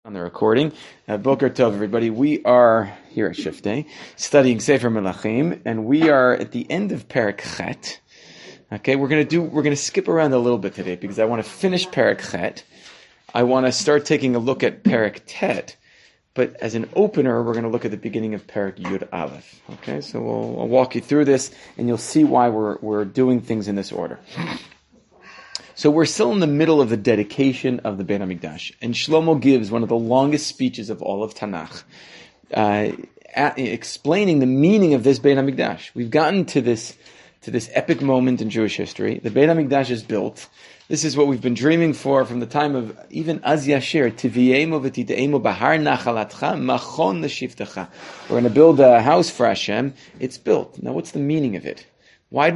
On the recording. Boker Tov, everybody. We are here at Shiftei studying Sefer Melachim, and we are at the end of Perek Chet. Okay, we're gonna skip around a little bit today because I want to finish Perek Chet. I want to start taking a look at Perek Tet, but as an opener, we're going to look at the beginning of Perek Yud Aleph. Okay, so I'll walk you through this, and you'll see why we're doing things in this order. So we're still in the middle of the dedication of the Beit HaMikdash, and Shlomo gives one of the longest speeches of all of Tanakh, explaining the meaning of this Beit HaMikdash. We've gotten to this epic moment in Jewish history. The Beit HaMikdash is built. This is what we've been dreaming for from the time of even Az Yashir. Tiviemu v'titeemu bahar nachalatcha machon l'shivtecha. We're going to build a house for Hashem. It's built. Now, what's the meaning of it? What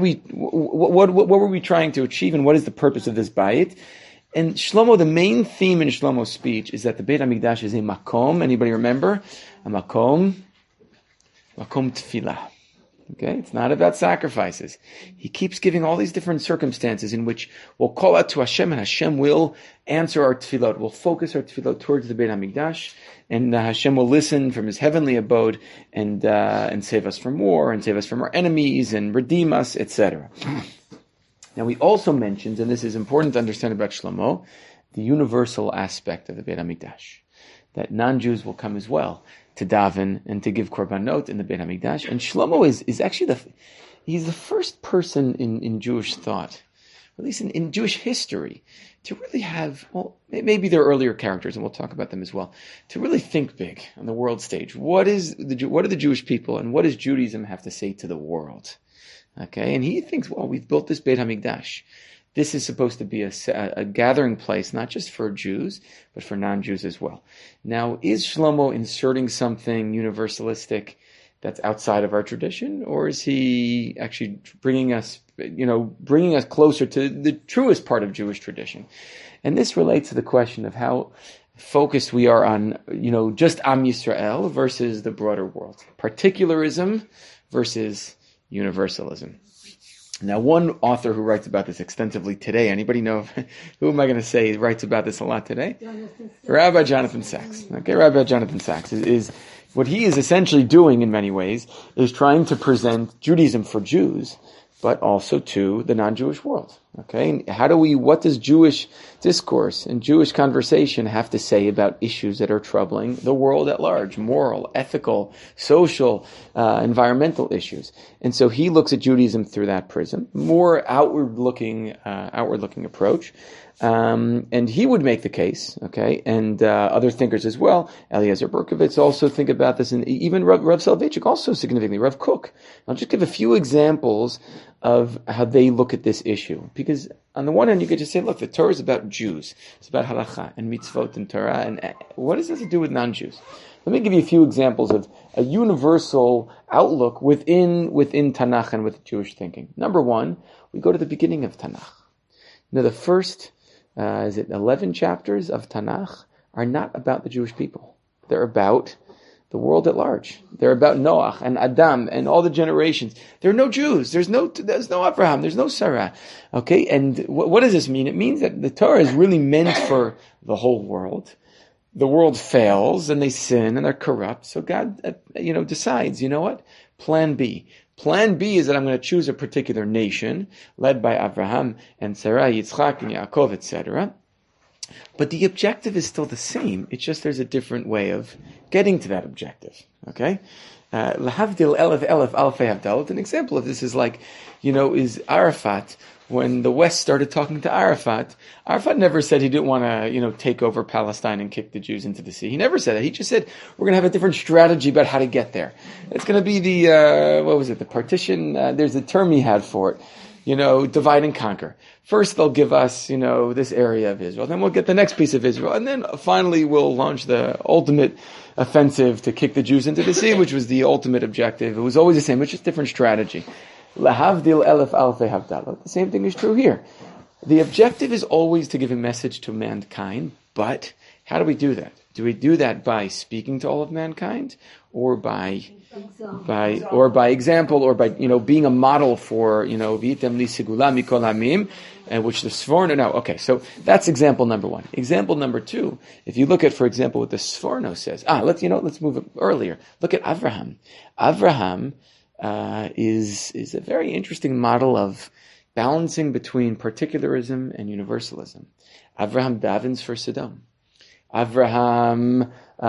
were we trying to achieve, and what is the purpose of this bayit? And Shlomo, the main theme in Shlomo's speech is that the Beit HaMikdash is a makom. Anybody remember? A makom tefillah. Okay, it's not about sacrifices. He keeps giving all these different circumstances in which we'll call out to Hashem, and Hashem will answer our tefillot. We'll focus our tefillot towards the Beit HaMikdash, and Hashem will listen from His heavenly abode and save us from war, and save us from our enemies, and redeem us, etc. Now, we also mentioned, and this is important to understand about Shlomo, the universal aspect of the Beit HaMikdash, that non-Jews will come as well to daven and to give korbanot in the Beit HaMikdash. And Shlomo is actually he's the first person in Jewish thought, at least in Jewish history, to really have, well, maybe there are earlier characters, and we'll talk about them as well, to really think big on the world stage. What are the Jewish people, and what does Judaism have to say to the world? Okay, and he thinks, well, we've built this Beit HaMikdash. This is supposed to be a gathering place, not just for Jews, but for non-Jews as well. Now, is Shlomo inserting something universalistic that's outside of our tradition, or is he actually bringing us closer to the truest part of Jewish tradition? And this relates to the question of how focused we are on, just Am Yisrael versus the broader world. Particularism versus universalism. Now, one author who writes about this extensively today, anybody know who am I going to say writes about this a lot today? Rabbi Jonathan Sacks. Okay, Rabbi Jonathan Sacks is what he is essentially doing in many ways is trying to present Judaism for Jews, but also to the non-Jewish world. Okay, what does Jewish discourse and Jewish conversation have to say about issues that are troubling the world at large, moral, ethical, social, environmental issues? And so he looks at Judaism through that prism, more outward-looking approach. And he would make the case, okay, and other thinkers as well. Eliezer Berkovitz also think about this, and even Rav Soloveitchik also significantly, Rav Kook. I'll just give a few examples of how they look at this issue. Because on the one hand, you could just say, look, the Torah is about Jews. It's about halacha and mitzvot and Torah, and what does this have to do with non-Jews? Let me give you a few examples of a universal outlook within Tanakh and with Jewish thinking. Number one, we go to the beginning of Tanakh. The first 11 chapters of Tanakh are not about the Jewish people. They're about the world at large. They're about Noach and Adam and all the generations. There are no Jews. There's no Abraham. There's no Sarah. Okay, and what does this mean? It means that the Torah is really meant for the whole world. The world fails and they sin and they're corrupt. So God, decides, you know what? Plan B. Plan B is that I'm going to choose a particular nation led by Abraham and Sarah, Yitzchak and Yaakov, etc. But the objective is still the same. It's just there's a different way of getting to that objective. Okay? Lahavdil elef alfei havdalut. An example of this is is Arafat. When the West started talking to Arafat never said he didn't want to, take over Palestine and kick the Jews into the sea. He never said that. He just said, we're going to have a different strategy about how to get there. It's going to be the partition. There's a term he had for it, divide and conquer. First they'll give us, this area of Israel. Then we'll get the next piece of Israel. And then finally we'll launch the ultimate offensive to kick the Jews into the sea, which was the ultimate objective. It was always the same, it's just different strategy. Lahavdil elef alfei havdalah. The same thing is true here. The objective is always to give a message to mankind, but How do we do that? Do we do that by speaking to all of mankind, or by example, or by being a model for V'item li segula mikol hamim, and which the Sforno? No, okay. So that's example number one. Example number two. If you look at, for example, what the Sforno says. Let's move it earlier. Look at Avraham. Avraham is a very interesting model of balancing between particularism and universalism. Avraham davens for Sodom. Avraham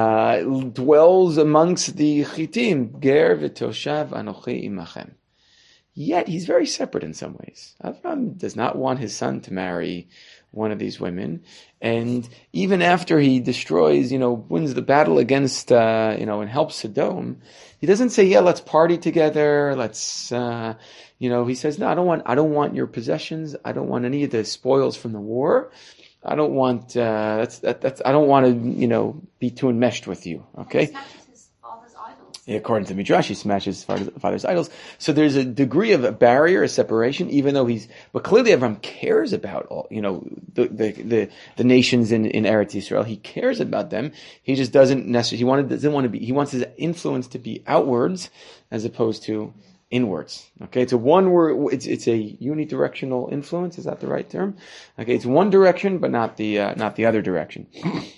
dwells amongst the Chitim, Ger v'toshav anochi imachem. Yet he's very separate in some ways. Avraham does not want his son to marry one of these women, and even after he destroys, wins the battle against, and helps Sodom, he doesn't say, "Yeah, let's party together. Let's," he says, "No, I don't want your possessions. I don't want any of the spoils from the war. I don't want I don't want to be too enmeshed with you." Okay. He smashes his father's idols. According to Midrash, he smashes his father's idols. So there's a degree of a barrier, a separation, even though but clearly everyone cares about all the nations in Eretz Yisrael. He cares about them. He just doesn't necessarily. He wants his influence to be outwards as opposed to inwards. Okay, it's a one word. It's a unidirectional influence. Is that the right term? Okay, it's one direction, but not the other direction.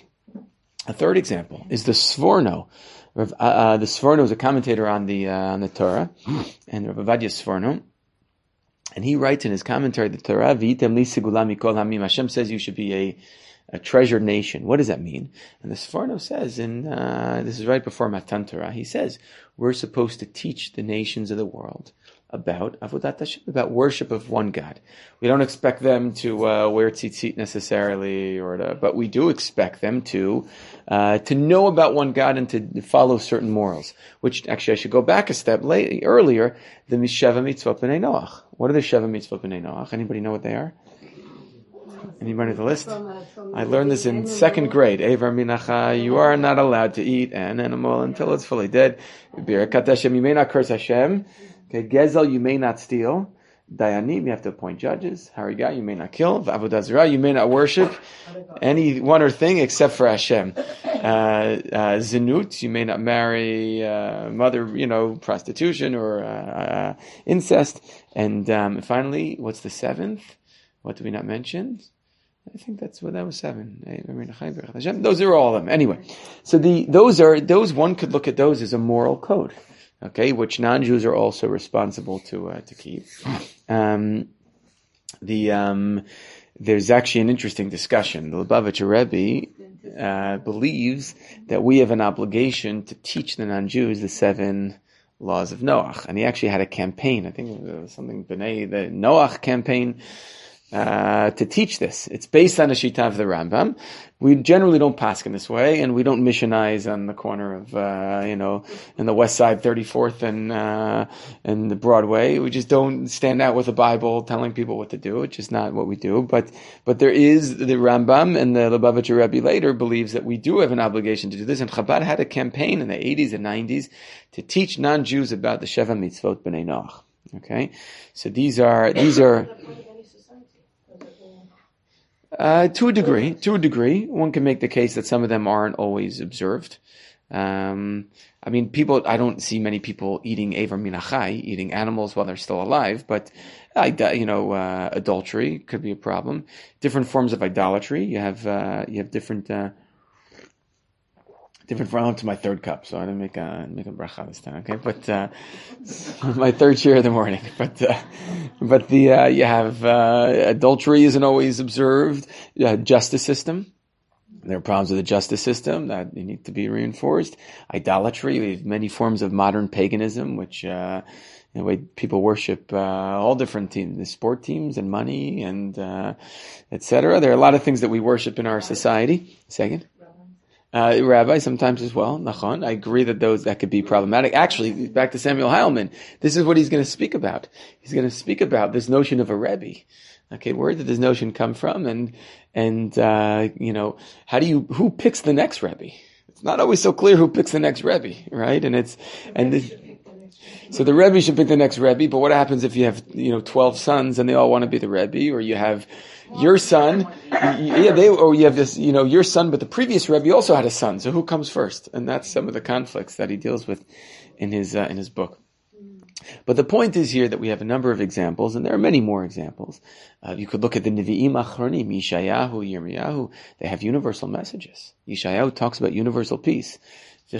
A third example is the Sforno. The Sforno is a commentator on the Torah, and Rav Ovadia Sforno, and he writes in his commentary the Torah, "V'item li segula mikol hamim." Hashem says you should be a treasured nation. What does that mean? And the Sforno says, this is right before Matan Torah, he says, we're supposed to teach the nations of the world about Avodat Hashem, about worship of one God. We don't expect them to wear tzitzit necessarily, but we do expect them to know about one God and to follow certain morals. Which actually, I should go back a step earlier. The Sheva Mitzvot B'nai Noach. What are the Sheva Mitzvot B'nai Noach? Anybody know what they are? Anybody on the list? I learned this in second grade. Evar minacha, you are not allowed to eat an animal until it's fully dead. Birakat Hashem, you may not curse Hashem. Okay, Gezel, you may not steal. Dayanim, you have to appoint judges. Hariga, you may not kill. Avodah zarah, you may not worship any one or thing except for Hashem. Zinut, you may not marry prostitution or incest. And finally, what's the seventh? What did we not mention? I think that was 7. Those are all of them. Anyway, so those one could look at those as a moral code, okay, which non-Jews are also responsible to keep. There's actually an interesting discussion. The Lubavitcher Rebbe believes that we have an obligation to teach the non-Jews the 7 laws of Noach, and he actually had a campaign. I think it was something the Noach campaign. To teach this. It's based on a shita of the Rambam. We generally don't paskin this way, and we don't missionize on the corner of, in the West Side 34th and the Broadway. We just don't stand out with a Bible telling people what to do. It's just not what we do. But there is the Rambam, and the Lubavitcher Rebbe later believes that we do have an obligation to do this. And Chabad had a campaign in the 80s and 90s to teach non-Jews about the Sheva Mitzvot B'nai Noach. Okay? So these are, to a degree, one can make the case that some of them aren't always observed. I don't see many people eating Evar Minachai, eating animals while they're still alive, but, adultery could be a problem. Different forms of idolatry. You have different forms. To my third cup, so I didn't make a bracha this time, okay? But, my third share of the morning. But you have, adultery isn't always observed. Justice system. There are problems with the justice system that need to be reinforced. Idolatry. We have many forms of modern paganism, which, the way people worship, all different teams, the sport teams and money and, etc. There are a lot of things that we worship in our society. Second. Rabbi sometimes as well. Nachon. I agree that could be problematic. Actually, back to Samuel Heilman. This is what he's going to speak about. He's going to speak about this notion of a Rebbe. Okay, where did this notion come from? And who picks the next Rebbe? It's not always so clear who picks the next Rebbe, right? So the Rebbe should pick the next Rebbe, but what happens if you have, 12 sons and they all want to be the Rebbe, or you have your son, or you have this, your son, but the previous Rebbe also had a son, so who comes first? And that's some of the conflicts that he deals with in his book. But the point is here that we have a number of examples, and there are many more examples. You could look at the Nevi'im Achronim, Yeshayahu, Yirmiyahu. They have universal messages. Yeshayahu talks about universal peace. The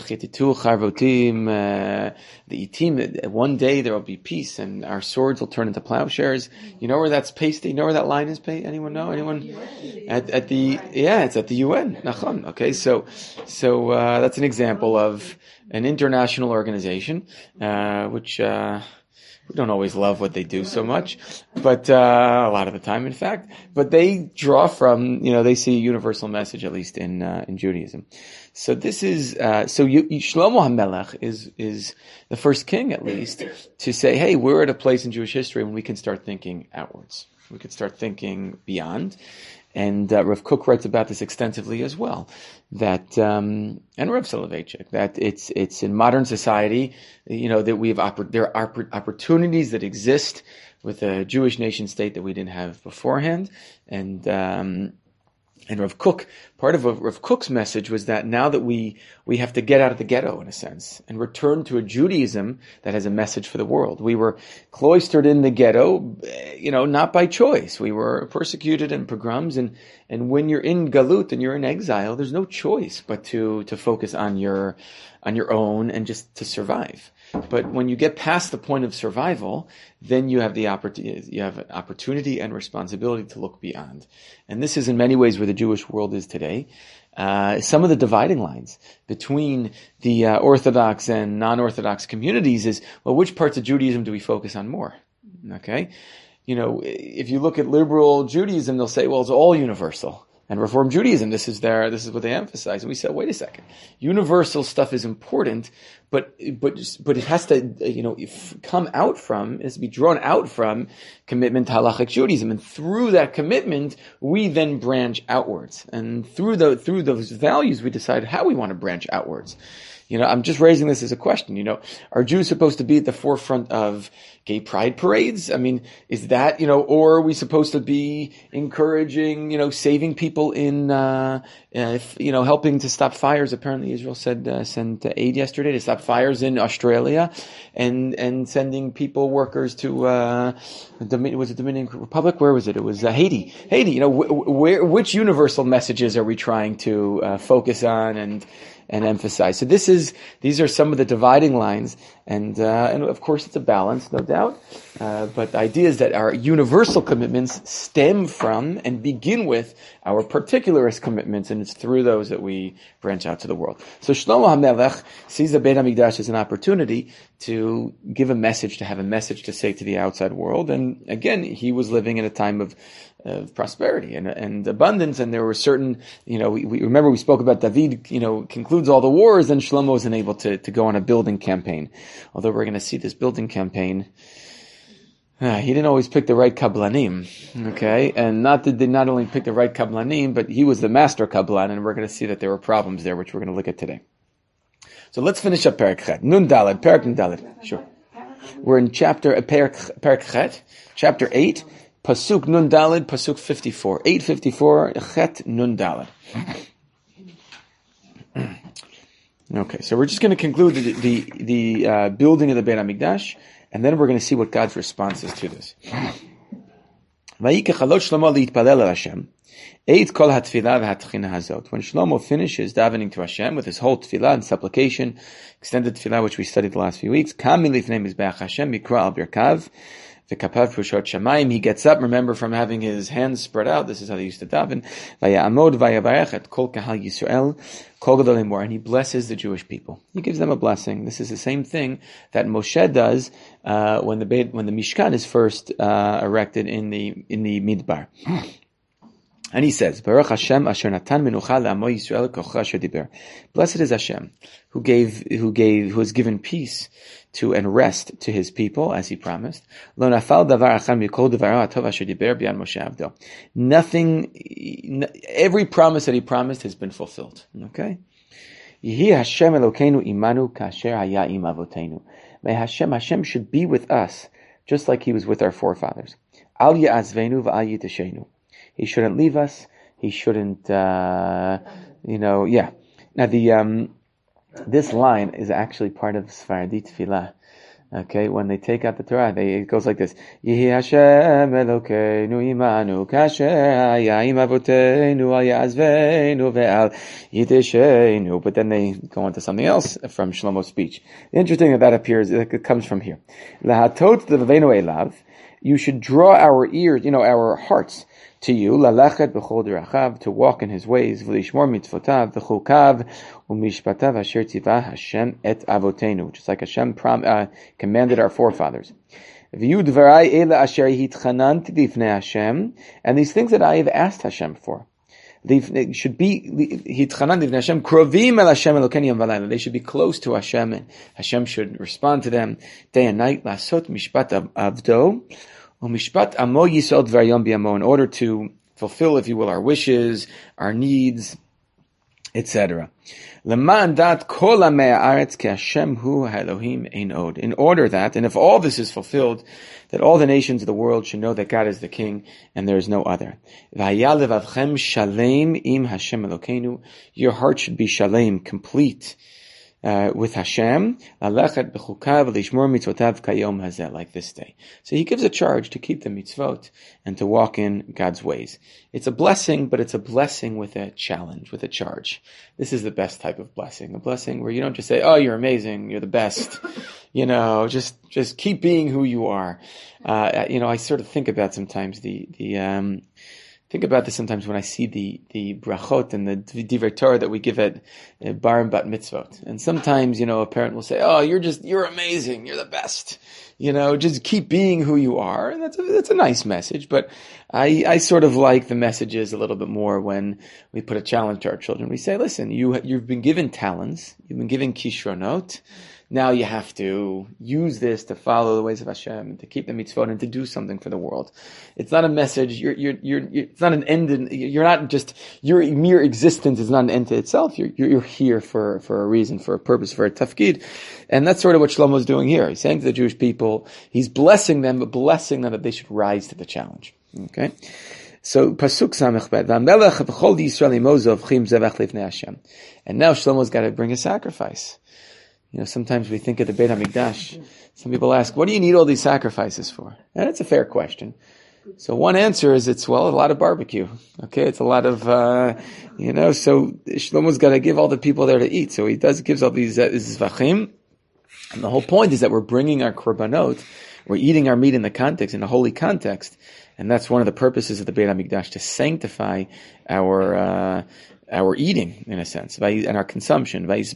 Itim, one day there will be peace, and our swords will turn into plowshares. You know where that's pasted? You know where that line is pasted? Anyone know? Anyone? It's at the UN. Nachon. Okay, so that's an example of an international organization, which we don't always love what they do so much, but a lot of the time, in fact. But they draw from, they see a universal message, at least in Judaism. So this is Shlomo HaMelech is the first king, at least, to say, hey, we're at a place in Jewish history when we can start thinking outwards. We can start thinking beyond. And Rav Kook writes about this extensively as well. That and Rav Soloveitchik, that it's in modern society, that we have there are opportunities that exist with a Jewish nation state that we didn't have beforehand, and Rav Kook, part of Rav Kook's message was that now that we have to get out of the ghetto, in a sense, and return to a Judaism that has a message for the world. We were cloistered in the ghetto, not by choice. We were persecuted in pogroms, and when you're in galut and you're in exile, there's no choice but to focus on your own and just to survive. But when you get past the point of survival, then you have an opportunity and responsibility to look beyond. And this is in many ways where the Jewish world is today. Some of the dividing lines between the Orthodox and non-Orthodox communities is, well, which parts of Judaism do we focus on more? Okay? If you look at liberal Judaism, they'll say, well, it's all universal. And Reform Judaism, this is what they emphasize. And we said, wait a second. Universal stuff is important, but it has to, come out from, it has to be drawn out from commitment to halachic Judaism. And through that commitment, we then branch outwards. And through those values, we decide how we want to branch outwards. I'm just raising this as a question. Are Jews supposed to be at the forefront of gay pride parades? I mean, is that, or are we supposed to be encouraging, saving people in, helping to stop fires? Apparently Israel sent aid yesterday to stop fires in Australia and sending workers to, was it Dominican Republic? Where was it? It was Haiti. Haiti, which universal messages are we trying to focus on and emphasize? So these are some of the dividing lines, and of course it's a balance, no doubt. But the idea is that our universal commitments stem from and begin with our particularist commitments, and it's through those that we branch out to the world. So Shlomo HaMelech sees the Beit HaMikdash as an opportunity to give a message, to have a message to say to the outside world. And again, he was living in a time of prosperity and abundance, and there were certain, we remember we spoke about David, concludes all the wars, and Shlomo isn't able to go on a building campaign. Although we're going to see this building campaign, he didn't always pick the right kablanim, okay? And they not only picked the right kablanim, but he was the master kablan, and we're going to see that there were problems there, which we're going to look at today. So let's finish up Perek Chet. Nun Daled, Perek Nun Daled. Sure. We're in Perek Chet, chapter 8, Pasuk Nun Daled, Pasuk 54. 854, Chet Nun Daled. Okay, so we're just going to conclude the building of the Beit HaMikdash, and then we're going to see what God's response is to this. When Shlomo finishes davening to Hashem with his whole tefillah and supplication, extended tefillah, which we studied the last few weeks, he gets up, remember, from having his hands spread out. This is how they used to daven. And he blesses the Jewish people. He gives them a blessing. This is the same thing that Moshe does when the Mishkan is first erected in the Midbar. And he says, Baruch Hashem asher natan menucha le'amo Yisrael kocha asher diber. Blessed is Hashem, who has given peace to and rest to his people, as he promised. Lo nafal davar achar mikol davaro hatov asher diber b'yad Moshe avdo. Nothing, every promise that he promised has been fulfilled. Okay? Yehi Hashem Elokeinu imanu kasher haya im avotenu. May Hashem should be with us, just like He was with our forefathers. Al ya'azvenu v'al yitashenu. He shouldn't leave us. He shouldn't, Now this line is actually part of Sephardi Tefillah. Okay, when they take out the Torah, it goes like this: Yehi Hashem Elokeinu imanu kasher haya im avotenu al ya'azvenu ve'al yiteshenu. But then they go on to something else from Shlomo's speech. Interesting that appears, it comes from here. Lahatot levavenu elav. You should draw our ears, our hearts to you, lalachet b'chol derachav, to walk in His ways, v'lishmor mitzvotav, v'chukav, u'mishpatav asher tzivah Hashem et avotenu, just like Hashem commanded our forefathers. V'yu dvarai ela asher hitchananti lifnei Hashem, and these things that I have asked Hashem for, they should be hitchananti lifnei Hashem, krovim el Hashem Elokeinu yom v'layla. They should be close to Hashem, and Hashem should respond to them day and night. Lasot mishpat avdo. In order to fulfill, if you will, our wishes, our needs, etc. In order that, and if all this is fulfilled, that all the nations of the world should know that God is the King and there is no other. Your heart should be shalem, complete, with Hashem, like this day. So He gives a charge to keep the mitzvot and to walk in God's ways. It's a blessing, but it's a blessing with a challenge, with a charge. This is the best type of blessing, a blessing where you don't just say, "Oh, you're amazing, you're the best," just keep being who you are. I sort of think about sometimes think about this sometimes when I see the brachot and the divrei Torah that we give at bar and bat mitzvot. And sometimes, a parent will say, "Oh, you're amazing, you're the best. Just keep being who you are." And that's a nice message, but I sort of like the messages a little bit more when we put a challenge to our children. We say, "Listen, you've been given talents, you've been given kishronot. Now you have to use this to follow the ways of Hashem and to keep the mitzvot and to do something for the world." It's not a message. It's not an end. You're not just, your mere existence is not an end to itself. You're here for a reason, for a purpose, for a tafkid. And that's sort of what Shlomo is doing here. He's saying to the Jewish people, he's blessing them, but blessing them that they should rise to the challenge. Okay? So, Pasuk Samech Bet, V'amelech v'chol Yisrael imozov chim zevach lifnei Hashem. And now Shlomo's got to bring a sacrifice. Sometimes we think of the Beit HaMikdash. Some people ask, what do you need all these sacrifices for? And it's a fair question. So one answer is a lot of barbecue. Okay, it's a lot of, so Shlomo's got to give all the people there to eat. So he gives all these zvachim. And the whole point is that we're bringing our korbanot, we're eating our meat in the context, in a holy context. And that's one of the purposes of the Beit HaMikdash, to sanctify our eating, in a sense, and our consumption. And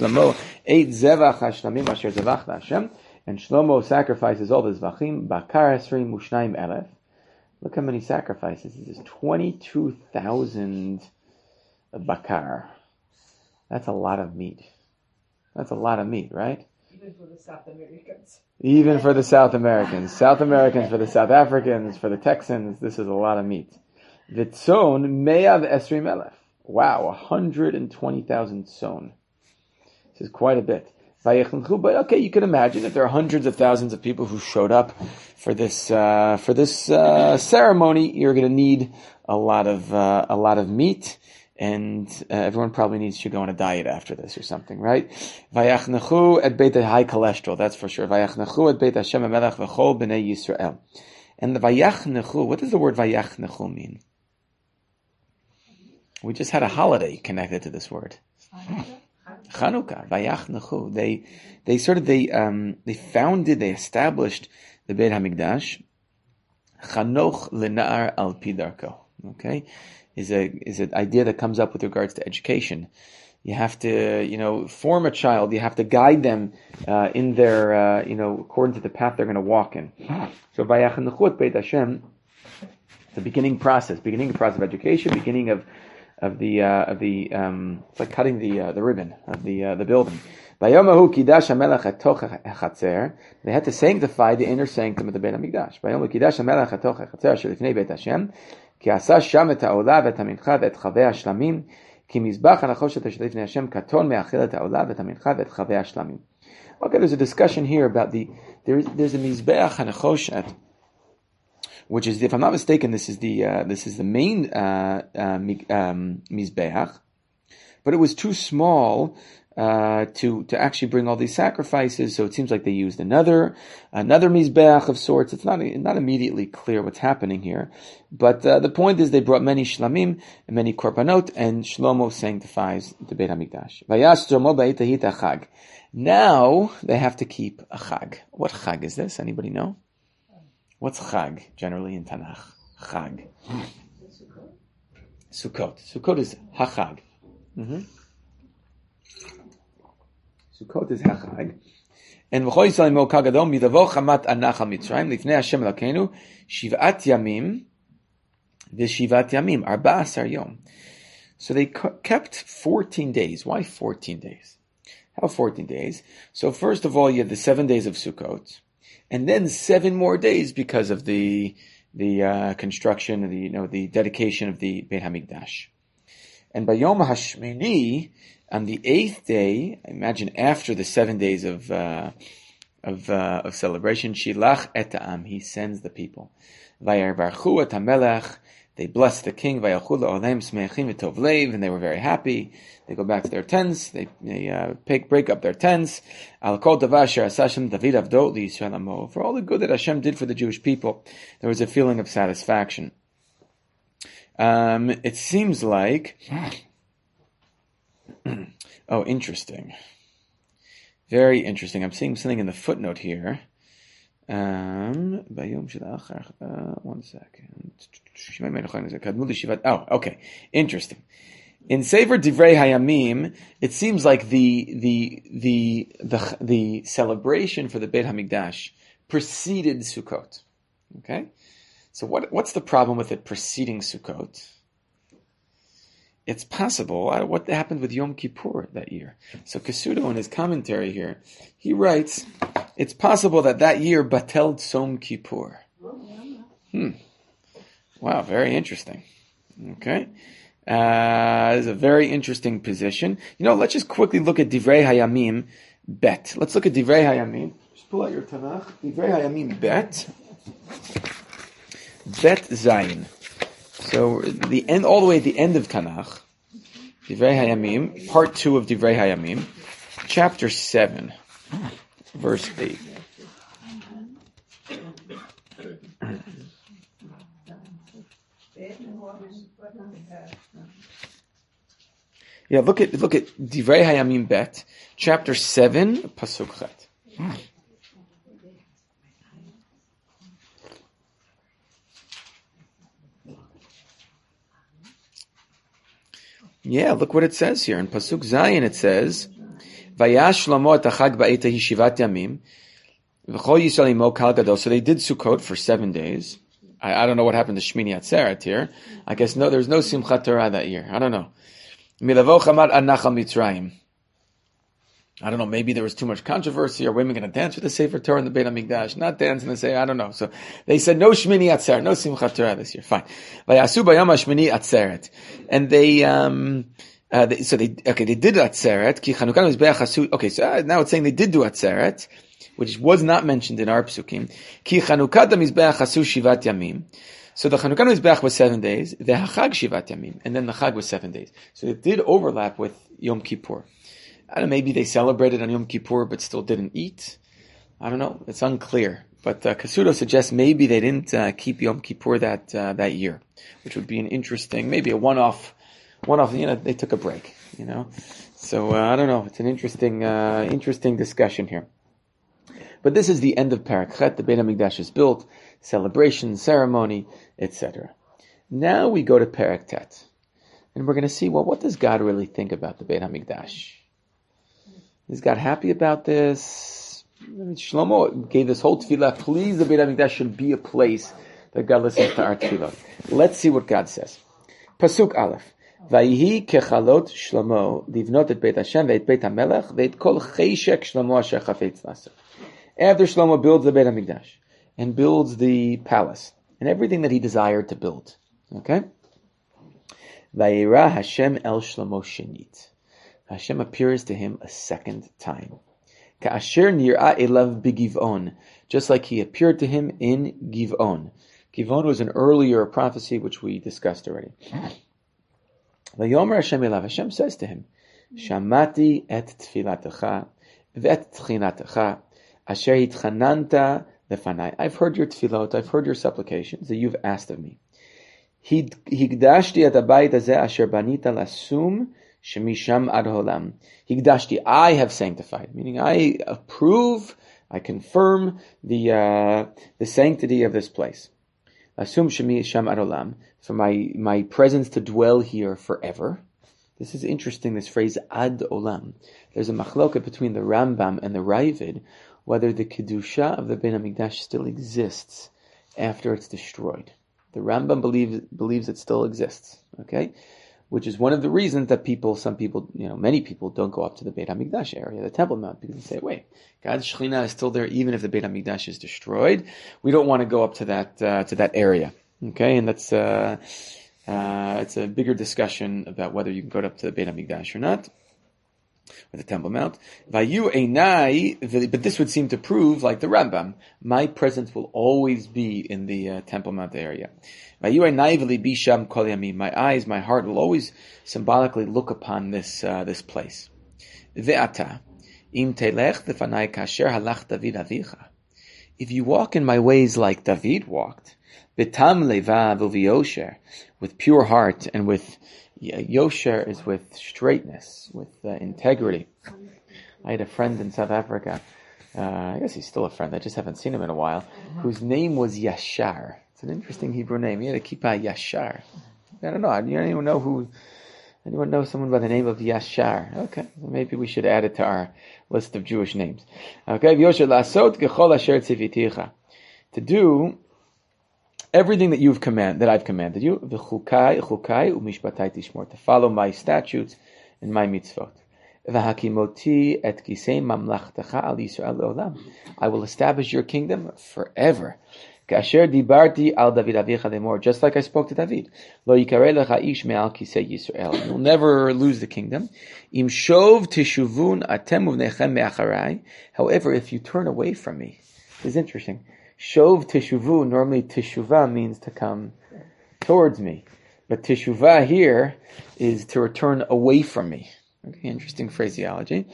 Shlomo sacrifices all the zvachim. Bakar esrim u'shnayim elef. Look how many sacrifices. This is 22,000 bakar. That's a lot of meat. That's a lot of meat, right? Even for the South Americans. Even for the South Americans. South Americans, for the South Africans, for the Texans, this is a lot of meat. Vitzon me'av esrim elef. Wow, 120,000 son. This is quite a bit. But okay, you can imagine that there are hundreds of thousands of people who showed up for this ceremony. You're going to need a lot of meat, and everyone probably should go on a diet after this or something, right? Vayachnechu et beit high cholesterol, that's for sure. Vayachnechu et beit Hashem HaMelech v'chol b'nei Yisrael. And the vayachnechu, what does the word vayachnechu mean? We just had a holiday connected to this word. Chanukah, Vayachnechu. They established the Beit HaMikdash. Chanoch lenar al pi darko. Okay, is an idea that comes up with regards to education. You have to, form a child. You have to guide them in their, according to the path they're going to walk in. So Vayachnechu et Beit Hashem, the beginning process of education, beginning of the it's like cutting the ribbon of the building. They had to sanctify the inner sanctum of the Beit HaMikdash. כי מזבח הנחושת אשר לפני השם קטון מאכיל את העולה ואת המנחה ואת חבי השלמים. Okay, there's a discussion here about there's a mizbeach hanachoshet, which is, if I'm not mistaken, this is the main mizbeach, but it was too small to actually bring all these sacrifices. So it seems like they used another mizbeach of sorts. It's not immediately clear what's happening here, but the point is they brought many shlamim and many korbanot, and Shlomo sanctifies the Beit Hamikdash. Vayash Shlomo b'eit hahita chag. Now they have to keep a chag. What chag is this? Anybody know? What's chag generally in Tanakh? Chag. Sukkot. Sukkot is hachag. Sukkot is hachag. And v'chol Yisrael mo kal gadol midavo chamat anach al Mitzrayim lifnei Hashem Elokeinu shivat yamim v'shivat yamim 14 yom. So they kept 14 days. Why 14 days? How 14 days? So first of all, you had the 7 days of Sukkot, and then 7 more days because of the construction, the dedication of the Beit Hamikdash. And by Yom HaShmini, on the 8th day, I imagine after the 7 days of celebration, Shilach et ha'am, he sends the people. Vayarvarchu et hamelech, they blessed the king, Vayachul la'olem smeachim v'tov leiv, and they were very happy. They go back to their tents. They break up their tents. Al kol davar asher asa Hashem David avdo liYisrael amo. For all the good that Hashem did for the Jewish people, there was a feeling of satisfaction. It seems like, interesting, very interesting. I'm seeing something in the footnote here. One second. Okay, interesting. In Sefer Divrei Hayamim, it seems like the celebration for the Beit Hamikdash preceded Sukkot. Okay, so what's the problem with it preceding Sukkot? It's possible. What happened with Yom Kippur that year? So Kasudo, in his commentary here, he writes, it's possible that year batelled Som Kippur. Wow, very interesting. Okay. Is a very interesting position. Let's just quickly look at Divrei Hayamim Bet. Let's look at Divrei Hayamim. Just pull out your Tanakh. Divrei Hayamim Bet. Bet Zayin. So the end, all the way at the end of Tanakh. Divrei Hayamim, part 2 of Divrei Hayamim, chapter 7, verse 8. Yeah, look at Divrei Hayamim Bet, chapter 7, pasuk chet. Yeah, look what it says here in pasuk Zayin. It says, "Vayash Shlomo et hachag ba'et hishivat yamim, v'chol Yisrael imo kal gadol." So they did Sukkot for 7 days. I don't know what happened to Shmini Atzeret here. I guess there's no Simchat Torah that year. I don't know. Milavo chamad anach al Mitzrayim. I don't know, maybe there was too much controversy. Are women going to dance with the Sefer Torah in the Beit HaMikdash? Not dance and they say, I don't know. So they said no Shmini Atzeret, no Simchat Torah this year. Fine. Vayasu bayom Shmini Atzeret. And they did Atzeret. Ki Chanukah Mizbeach Hasu. Okay, so now it's saying they did do Atzeret, which was not mentioned in our psukim. Ki Chanukah Mizbeach Hasu Shivat Yamim. So the Chanukah Mizbeach was 7 days, the Hachag Shivat Yamim, and then the Chag was 7 days. So it did overlap with Yom Kippur. I don't know, maybe they celebrated on Yom Kippur but still didn't eat. I don't know. It's unclear. But Kasudo suggests maybe they didn't keep Yom Kippur that year, which would be an interesting, maybe a one-off. They took a break. So I don't know. It's an interesting discussion here. But this is the end of Parak Chet. The Beit HaMikdash is built, celebration, ceremony, etc. Now we go to Parak Tet, and we're going to see, what does God really think about the Beit HaMikdash? Is God happy about this? Shlomo gave this whole tefillah, please the Beit HaMikdash should be a place that God listens to our tefillah. Let's see what God says. Pasuk Aleph. Vayihi kechalot Shlomo livnot et Beit Hashem ve'et Beit HaMelech ve'et kol cheshek Shlomo asher chafetz laser. After Shlomo builds the Beit HaMikdash and builds the palace and everything that he desired to build. Okay? Vayera Hashem el Shlomo shenit. Hashem appears to him a second time. Ka'asher nir'a elav b'Giv'on, just like he appeared to him in Giv'on. Giv'on was an earlier prophecy which we discussed already. Vayomer Hashem elav, Hashem says to him, Shamati et tfilatecha v'et tchinatecha asher hitchananta lefanai. I've heard your tefillot, I've heard your supplications that you've asked of me. Higdashti et habayit hazeh asher banita lasum shemisham ad holam. Higdashti, I have sanctified, meaning I approve, I confirm the sanctity of this place. Lasum shemisham ad holam, for my presence to dwell here forever. This is interesting, this phrase ad olam. There's a machloket between the Rambam and the Ravid whether the kedusha of the Beit HaMikdash still exists after it's destroyed. The Rambam believes it still exists, okay? Which is one of the reasons that many people don't go up to the Beit HaMikdash area, the Temple Mount, because they say, wait, God's Shekhinah is still there even if the Beit HaMikdash is destroyed. We don't want to go up to that area, okay? And that's it's a bigger discussion about whether you can go up to the Beit HaMikdash or not, or the Temple Mount. Vayu einai, but this would seem to prove, like the Rambam, my presence will always be in the Temple Mount area. Vayu einai v'libi sham kol yamim, my eyes, my heart will always symbolically look upon this place. Ve'ata, im telech lefanai kasher halach David avicha. If you walk in my ways like David walked, betam levav uviyosher, with pure heart and with Yosher is with straightness, with integrity. I had a friend in South Africa, I guess he's still a friend, I just haven't seen him in a while, whose name was Yashar. It's an interesting Hebrew name. He had a kippah Yashar. I don't know, anyone know someone by the name of Yashar? Okay, well, maybe we should add it to our list of Jewish names. Okay, Yosher lasot gechol asher tziviticha. To do everything that I've commanded you, v'chukai u'mishpatai tishmor, to follow my statutes and my mitzvot. V'hakimoti et kisei mamlachtecha al Yisrael le'olam. I will establish your kingdom forever. Kasher dibarti al David avicha lemor, just like I spoke to David. Lo yikarei lecha ish me'al kisei Yisrael. You'll never lose the kingdom. Im shov tishuvun atem uvnechem me'acharai. However, if you turn away from me, this is interesting. Shov teshuvu, normally teshuvah means to come towards me. But teshuvah here is to return away from me. Okay, interesting phraseology.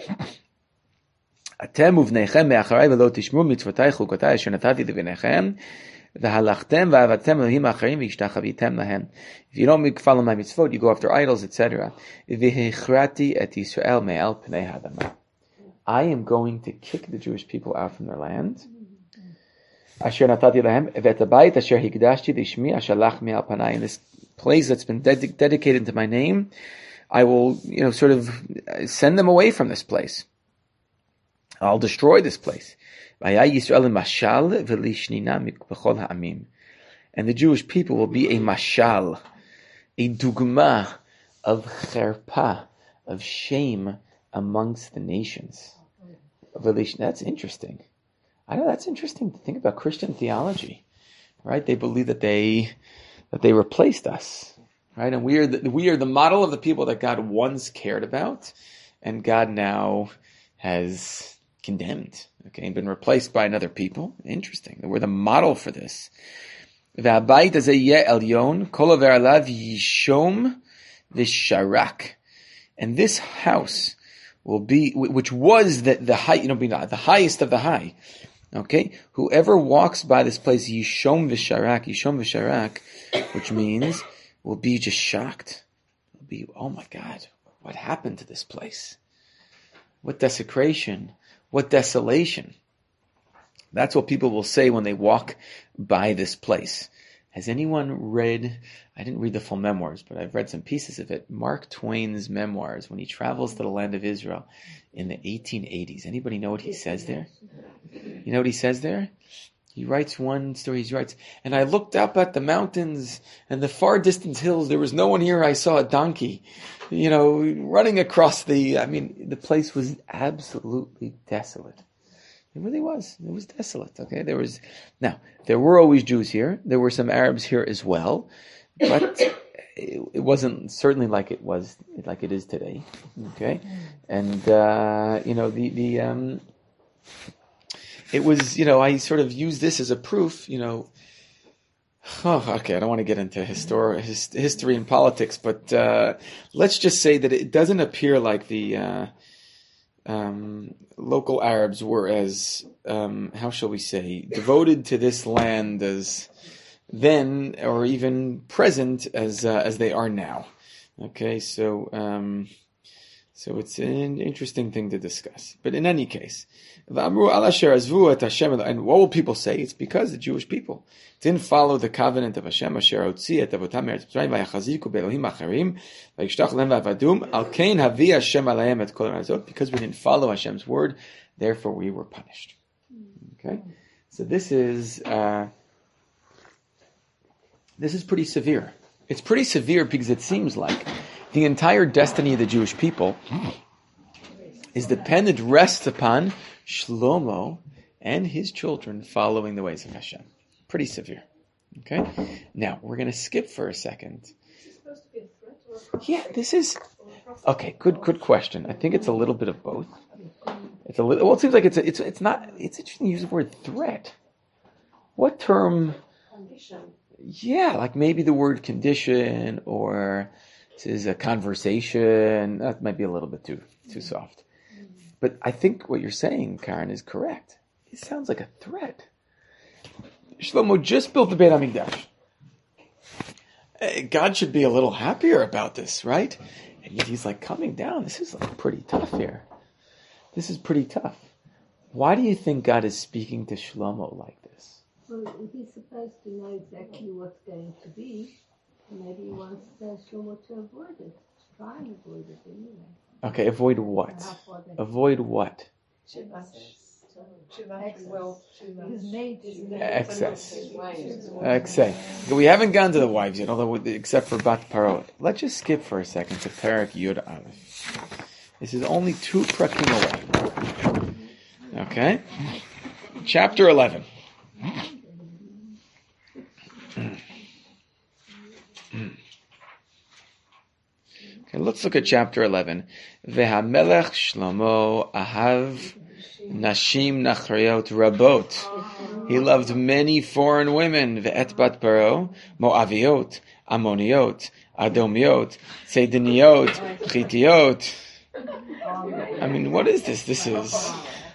Atem uvnechem me'acharai v'lo tishmu mitzvotai chukotai asher natati levinechem v'halachtem v'avatem elohim acharim v'yishtachavitem lahem. If you don't follow my mitzvot, you go after idols, etc. V'hechrati et Yisrael me'al pnei hadamah. I am going to kick the Jewish people out from their land. Asher natati lahem v'etabayit asher hikdashti lishmi ashalach me'al panai. In this place that's been dedicated to my name, I will, sort of send them away from this place. I'll destroy this place. And the Jewish people will be a mashal, a dugma of cherpa, of shame amongst the nations. That's interesting. I know that's interesting to think about Christian theology, right? They believe that they replaced us, right? And we are the model of the people that God once cared about, and God now has condemned, okay, and been replaced by another people. Interesting. We're the model for this. V'habayit hazeh yeh elyon, kol haver alav yishom v'sharak. And this house will be, which was the high, the highest of the high. Okay, whoever walks by this place, Yishom v'sharak, which means will be just shocked. Will be, oh my God, what happened to this place? What desecration? What desolation? That's what people will say when they walk by this place. Has anyone read, I didn't read the full memoirs, but I've read some pieces of it, Mark Twain's memoirs when he travels to the land of Israel in the 1880s. Anybody know what he says there? You know what he says there? He writes one story, he writes, and I looked up at the mountains and the far distant hills. There was no one here. I saw a donkey, running across the place was absolutely desolate. It really was. It was desolate. Okay. There were always Jews here. There were some Arabs here as well, but it wasn't certainly like it is today. Okay, and it was, I sort of use this as a proof, okay, I don't want to get into history and politics, but let's just say that it doesn't appear like the local Arabs were as, how shall we say, devoted to this land as then, or even present as they are now. Okay, so it's an interesting thing to discuss. But in any case, and what will people say? It's because the Jewish people didn't follow the covenant of Hashem, because we didn't follow Hashem's word, therefore we were punished. Okay, so this is pretty severe. It's pretty severe because it seems like the entire destiny of the Jewish people rests upon Shlomo and his children following the ways of Hashem. Pretty severe. Okay? Now, we're going to skip for a second. Is it supposed to be a threat or a prophecy? Yeah, this is... Okay, good question. I think it's a little bit of both. It seems like it's not... It's interesting to use the word threat. What term... Condition. Yeah, like maybe the word condition, or this is a conversation. That might be a little bit too soft. But I think what you're saying, Karen, is correct. It sounds like a threat. Shlomo just built the Beit HaMikdash. God should be a little happier about this, right? And yet he's like coming down. This is like pretty tough here. This is pretty tough. Why do you think God is speaking to Shlomo like this? Well, he's supposed to know exactly what's going to be. Maybe he wants Shlomo to avoid it. Try and avoid it anyway. Okay, avoid what? Avoid what? Too much. Too much. Well, too much. Excess. We haven't gone to the wives yet, although except for Bat Parot. Let's just skip for a second to Perek Yud Aleph. This is only 2 prakim away. Okay? Chapter 11. Okay, let's look at chapter 11. Ve'hamelech Shlomo ahav nashim nachriot rabot. He loved many foreign women. Ve'et bat paro, Moaviot, Ammoniot, Adomiot, Sidoniot, Chitiot. I mean, what is this? This is...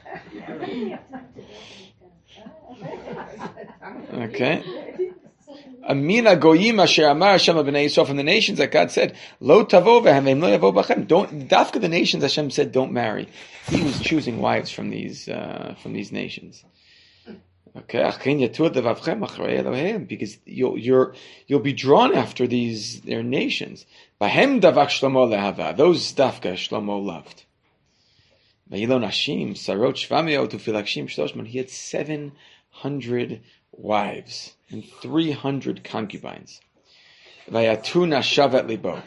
Okay. Amina goyim asher amar Hashem b'nei Yisrael, from the nations that God said, lo tavo v'hamim lo yavo b'chem. Don't, dafka the nations Hashem said don't marry. He was choosing wives from these nations. Okay, because you'll be drawn after their nations. Bahem davak Shlomo lehava. Those dafka Shlomo loved. Vayilo nashim sarot shvamiot ufilakshim shloshman. He had 700 wives and 300 concubines. Vayatuna shavet libo.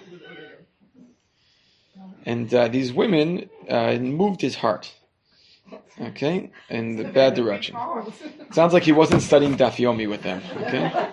And these women moved his heart. Okay? In the bad direction. Sounds like he wasn't studying Daf Yomi with them. Okay? Can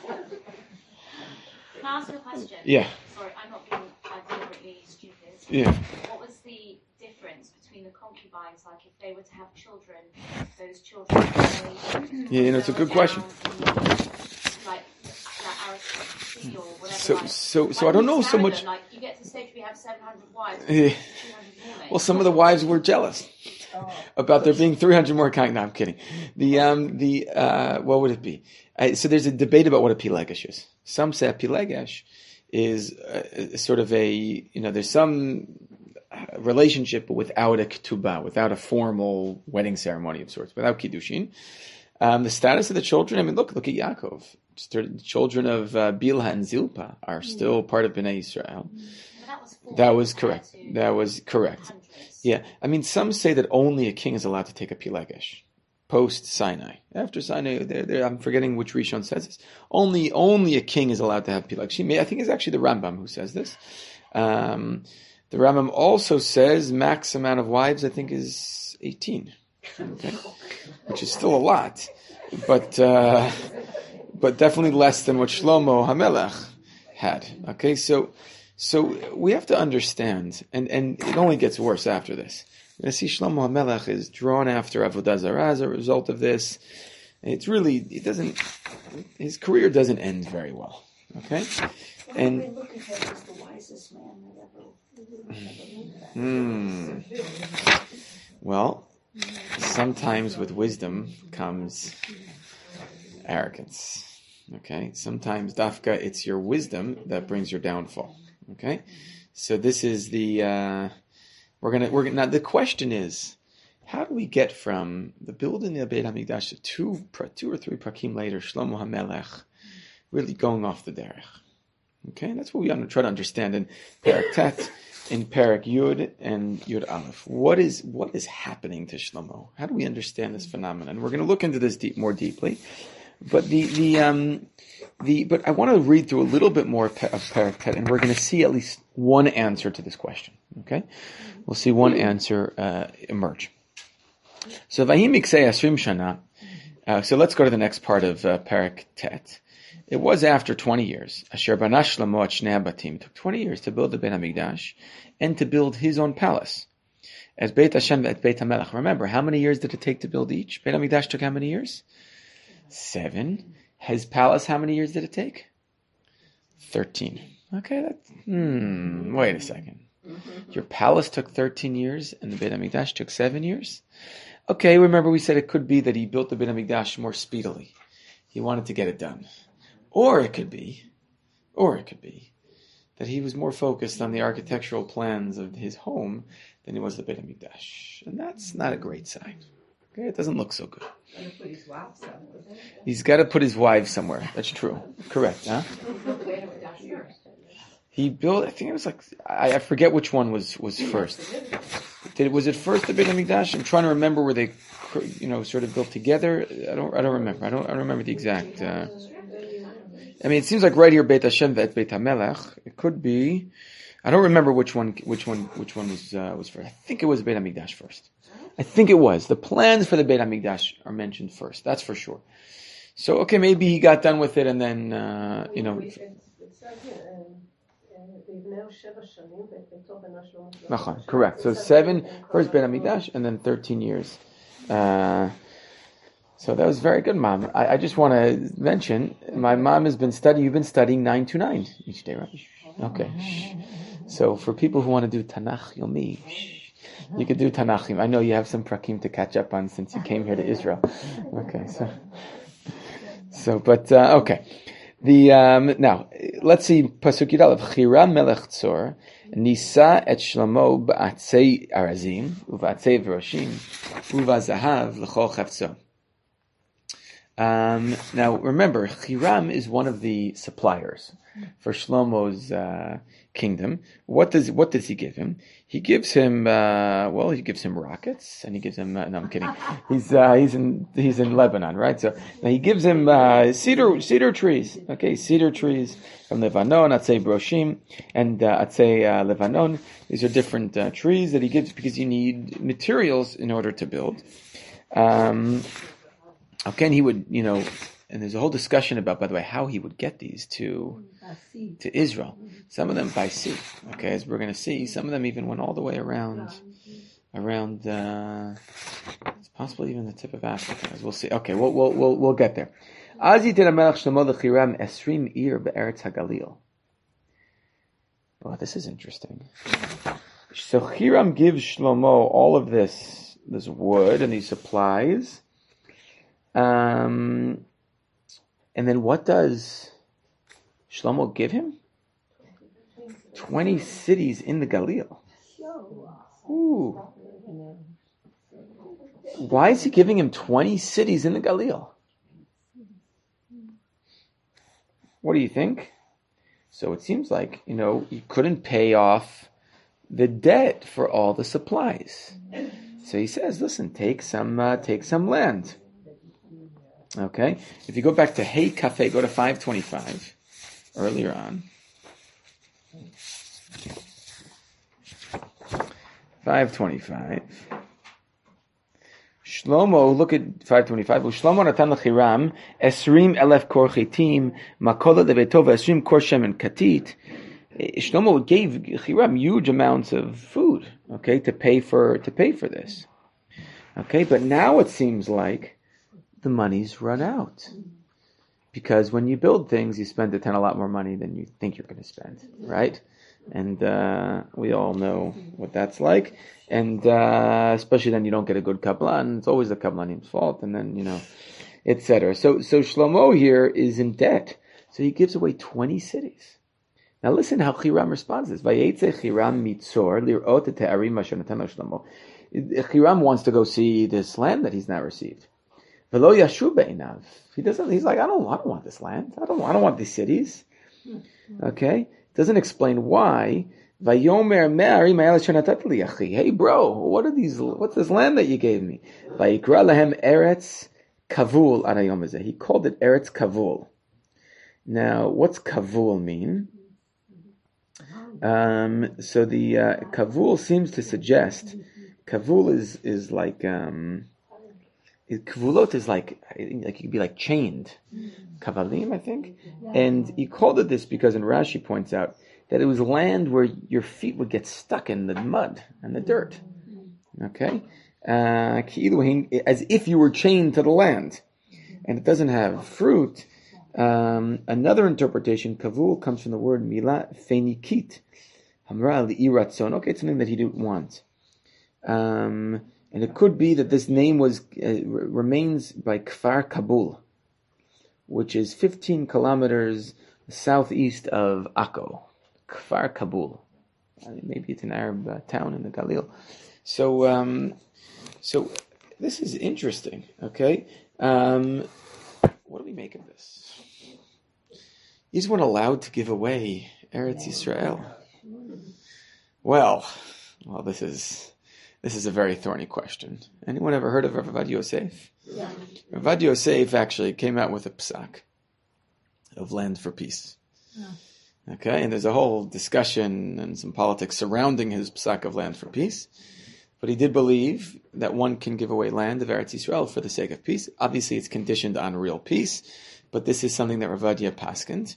I ask you a question? Yeah. Sorry, I'm not being deliberately stupid. Yeah. What was the difference between the concubines, like if they were to have children, those children Yeah, it's a good question. Like aristocracy or whatever. So I don't know so much. Like you get to the stage where you have 700 wives, Yeah. 200 women. Well, some of the wives were jealous about there being 300 more kind. No, I'm kidding. What would it be? So there's a debate about what a pilegesh is. Some say a pilegesh is sort of there's some relationship without a ketubah, without a formal wedding ceremony of sorts, without kiddushin. The status of the children, I mean, look at Yaakov. The children of Bilhah and Zilpah are still part of Bnei Yisrael. That was correct. Hundreds. Yeah, I mean, some say that only a king is allowed to take a pilegesh post Sinai. After Sinai, I'm forgetting which Rishon says this. Only a king is allowed to have pilegesh. I think it's actually the Rambam who says this. The Rambam also says max amount of wives, I think, is 18, okay, which is still a lot, but definitely less than what Shlomo HaMelech had. Okay, so we have to understand, and it only gets worse after this. We're going to see Shlomo HaMelech is drawn after Avodah Zarah as a result of this. His career doesn't end very well. Okay, and they look at him as the wisest man that ever well, sometimes with wisdom comes arrogance. Okay, sometimes dafka, it's your wisdom that brings your downfall. Okay, so this is the we're now the question is, how do we get from the building of the Beit HaMikdash to two or three prakim later, Shlomo HaMelech really going off the derech? Okay, that's what we want to try to understand in Perek Tet, in Perek Yud and Yud Aleph. What is happening to Shlomo? How do we understand this phenomenon? We're going to look into this more deeply. But but I want to read through a little bit more of Perek Tet, and we're going to see at least one answer to this question. Okay, we'll see one answer emerge. So Vayim Miksei Asrim Shana. So let's go to the next part of Perek Tet. It was after 20 years. Asher Bana Shlomo at Shnei Batim. It took 20 years to build the Beit HaMikdash and to build his own palace. As Beit Hashem at Beit HaMelech. Remember, how many years did it take to build each? Beit HaMikdash took how many years? 7. His palace, how many years did it take? 13. Okay, wait a second. Your palace took 13 years and the Beit HaMikdash took 7 years? Okay, remember we said it could be that he built the Beit HaMikdash more speedily. He wanted to get it done. Or it could be that he was more focused on the architectural plans of his home than he was the Beit HaMikdash. And that's not a great sign. Okay, it doesn't look so good. He's got to put his wife somewhere. That's true. Correct, huh? He built, I think it was like, I forget which one was first. Was it first the Beit HaMikdash? I'm trying to remember where they, sort of built together. I don't remember. I don't remember the exact. It seems like right here Beit Hashem at Beit HaMelech. It could be. I don't remember which one was first. I think it was Beit HaMikdash first. I think it was. The plans for the Beit HaMikdash are mentioned first. That's for sure. So, okay, maybe he got done with it and then, correct. So 7, first Beit HaMikdash, and then 13 years. So that was very good, Mom. I just want to mention, my mom has been studying, you've been studying 9 to 9 each day, right? Okay. So for people who want to do Tanakh Yomi, you could do Tanachim. I know you have some prakim to catch up on since you came here to Israel. Okay, okay. Now let's see Pasuk Yud Aleph. Hiram Melech Tzor Nisa et Shlomo ba'atzei arazim u'ba'atzei v'roshim u'vazahav l'chol chavtzo. Now remember, Hiram is one of the suppliers for Shlomo's kingdom. What does he give him? He gives him he gives him rockets, and he gives him no, I'm kidding. He's in Lebanon, right? So now he gives him cedar trees. Okay, cedar trees from Lebanon, Atzei Broshim, and Atzei Lebanon. These are different trees that he gives because you need materials in order to build. Okay, and he would, and there's a whole discussion about, by the way, how he would get these to Israel. Some of them by sea. Okay, as we're going to see, some of them even went all the way around. It's possibly even the tip of Africa, as we'll see. Okay, we'll get there. Well, this is interesting. So Hiram gives Shlomo all of this wood and these supplies. And then what does Shlomo give him? 20 cities in the Galil. Ooh. Why is he giving him 20 cities in the Galil? What do you think? So it seems like, he couldn't pay off the debt for all the supplies. So he says, listen, take some land. Okay, if you go back to Hey Cafe, go to 525 earlier on. 525. Shlomo, look at 525. Shlomo natan l'chiram esrim elef kor chitim makola lebeto esrim kor shemen katit. Shlomo gave Hiram huge amounts of food, okay, to pay for this, okay. But now it seems like the money's run out, because when you build things, you spend a lot more money than you think you're going to spend, right? And we all know what that's like, and especially then you don't get a good kabbalah, and it's always the kabbalanim's fault, and then etc. So Shlomo here is in debt, so he gives away 20 cities. Now listen how Hiram responds to this. Vayetze Hiram mitzor lirot et ha'arim asher natan lo Shlomo. Hiram wants to go see this land that he's now received. Velo yashu be'inav. He's like, I don't want this land. I don't want these cities. Okay? Doesn't explain why. Vayomer me'arim ha'el asher natat li achi. Hey bro, what's this land that you gave me? Vayikra lahem eretz kavul ad hayom hazeh. He called it Eretz Kavul. Now, what's kavul mean? So the kavul seems to suggest kavul is like kavulot is like you could be like chained, kavalim, I think, and he called it this because, and Rashi points out that it was land where your feet would get stuck in the mud and the dirt. Okay, as if you were chained to the land, and it doesn't have fruit. Another interpretation, kavul, comes from the word mila fenikit. Hamra li'iratzon. Okay, it's something that he didn't want. And it could be that this name remains by Kfar Kabul, which is 15 kilometers southeast of Akko. Kfar Kabul. Maybe it's an Arab town in the Galil. So this is interesting. Okay, what do we make of this? These weren't allowed to give away Eretz Yisrael. Well, this is a very thorny question. Anyone ever heard of Rav Avad Yosef? Yeah. Rav Avad Yosef actually came out with a psak of land for peace. Yeah. Okay, and there's a whole discussion and some politics surrounding his psak of land for peace. But he did believe that one can give away land of Eretz Yisrael for the sake of peace. Obviously, it's conditioned on real peace, but this is something that Rav Avad paskent.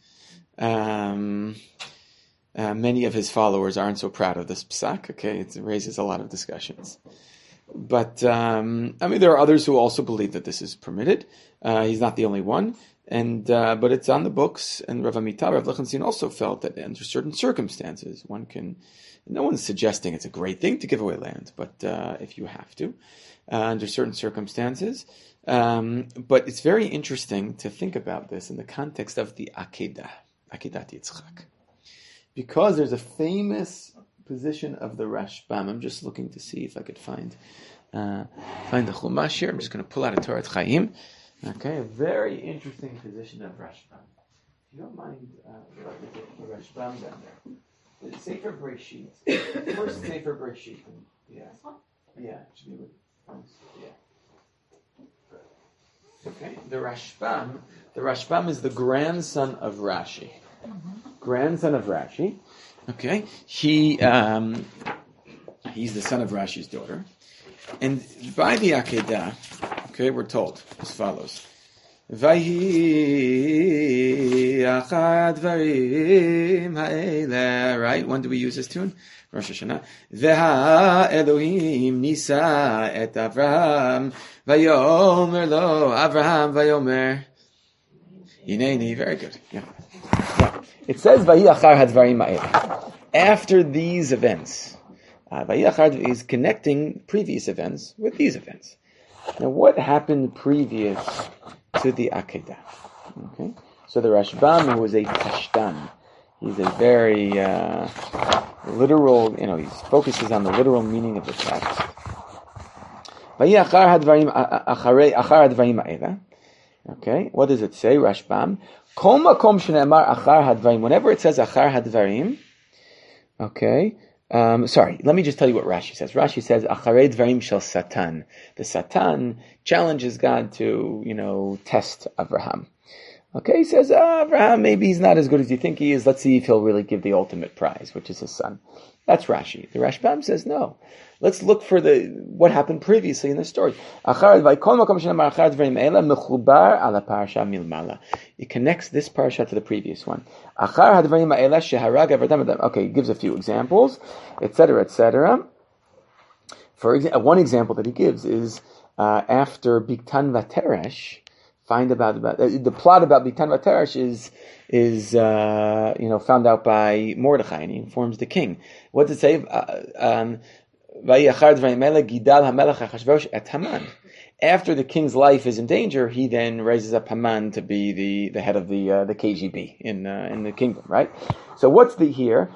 Many of his followers aren't so proud of this psak. Okay, it raises a lot of discussions. But there are others who also believe that this is permitted. He's not the only one, but it's on the books. And Rav Amital, Rav Lichtenstein also felt that under certain circumstances, one can. No one's suggesting it's a great thing to give away land, but if you have to, under certain circumstances. But it's very interesting to think about this in the context of the Akedah Yitzchak. Because there's a famous position of the Rashbam. I'm just looking to see if I could find the Chumash here. I'm just going to pull out a Torah Chaim. Okay, a very interesting position of Rashbam. If you don't mind, the Rashbam down there. The Sefer Breshit. First Sefer Breshit. Yeah. Yeah, it should be with yeah. Okay, the Rashbam is the grandson of Rashi. Grandson of Rashi. Okay, he's the son of Rashi's daughter, and by the Akedah, okay, we're told as follows: Vayhi achad varim ha'ele. Right? When do we use this tune? Rosh Hashanah. Veha Elohim nisa et Avraham vayomer lo Avraham vayomer Yineni. Very good. Yeah. It says Vayhi achar hadvarim ha'ele. After these events, Vayhi achar is connecting previous events with these events. Now, what happened previous to the Akedah? Okay, so the Rashbam, who was a Pashtan, he's a very literal. He focuses on the literal meaning of the text. Vayhi achar hadvarim ha'ele. Okay, what does it say, Rashbam? Kol makom shene'amar achar hadvarim. Whenever it says achar hadvarim, okay. Sorry, let me just tell you what Rashi says. Rashi says acharei dvarim shel Satan. The Satan challenges God to, test Avraham. Okay, he says, Abraham, maybe he's not as good as you think he is. Let's see if he'll really give the ultimate prize, which is his son. That's Rashi. The Rashbam says no. Let's look for what happened previously in the story. It connects this parasha to the previous one. Okay, he gives a few examples, etc., etc. For example, one example that he gives is after Bigtan Vateresh. Find about the plot about Bigtan Vateresh is found out by Mordechai, and he informs the king. What does it say? After the king's life is in danger, he then raises up Haman to be the head of the KGB in the kingdom, right? So what's the here?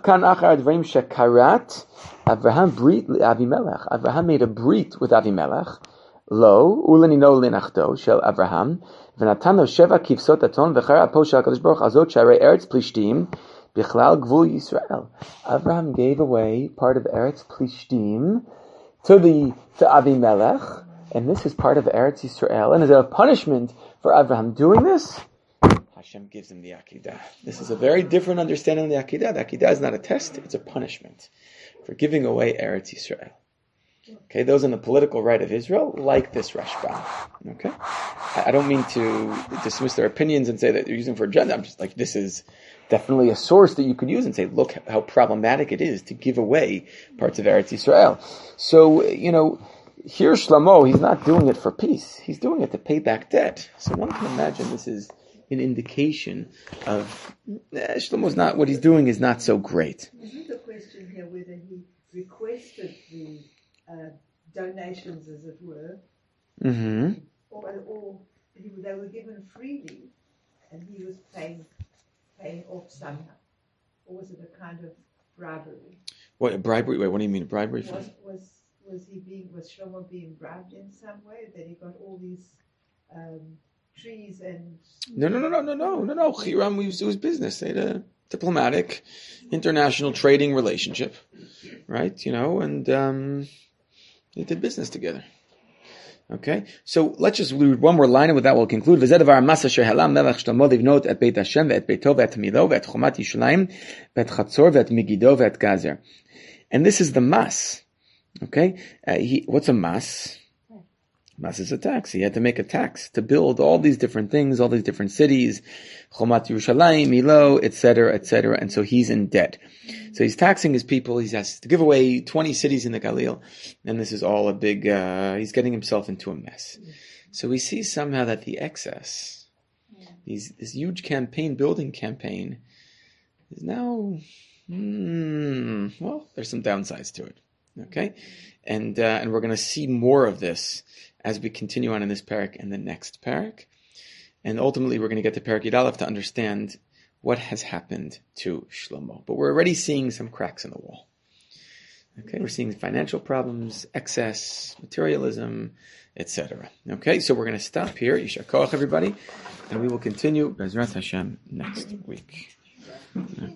Abraham made a brit with Avimelech. Lo, ulenino linachto shel Abraham, v'natan lo sheva kivsot aton v'chara apo shel HaKadosh Baruch azot sharei Eretz Plishtim bichlal gvul Yisrael. Abraham gave away part of Eretz Plishtim to Avimelech, and this is part of Eretz Yisrael. And as a punishment for Abraham doing this, Hashem gives him the Akedah. This is a very different understanding of the Akedah. The Akedah is not a test; it's a punishment for giving away Eretz Yisrael. Okay, those in the political right of Israel like this Rashbam. Okay, I don't mean to dismiss their opinions and say that they're using for agenda. I'm just like, this is definitely a source that you could use and say, look how problematic it is to give away parts of Eretz Yisrael. So, here Shlomo, he's not doing it for peace. He's doing it to pay back debt. So one can imagine this is an indication of Shlomo's not, what he's doing is not so great. Isn't the question here whether he requested the donations, as it were, or they were given freely, and he was paying off somehow, or was it a kind of bribery? What, a bribery? Wait, what do you mean, a bribery? Was Shlomo being bribed in some way, that he got all these trees and? No. Hiram, it was business. They had a diplomatic, international trading relationship, right? And they did business together. Okay, so let's just read one more line, and with that we'll conclude. And this is the mas. Okay, what's a mas? Mas is a tax. He had to make a tax to build all these different things, all these different cities, Chomat Yerushalayim, Milo, etc., etc. And so he's in debt. So he's taxing his people. He has to give away 20 cities in the Galil. And this is all a big, he's getting himself into a mess. So we see somehow that the excess, this huge building campaign, is now, there's some downsides to it. Okay? And we're going to see more of this as we continue on in this parak and the next parak. And ultimately we're going to get to Parak Yud Aleph to understand what has happened to Shlomo. But we're already seeing some cracks in the wall. Okay, we're seeing financial problems, excess, materialism, etc. Okay, so we're going to stop here. Yishar Koach, everybody. And we will continue Bezrat Hashem next week.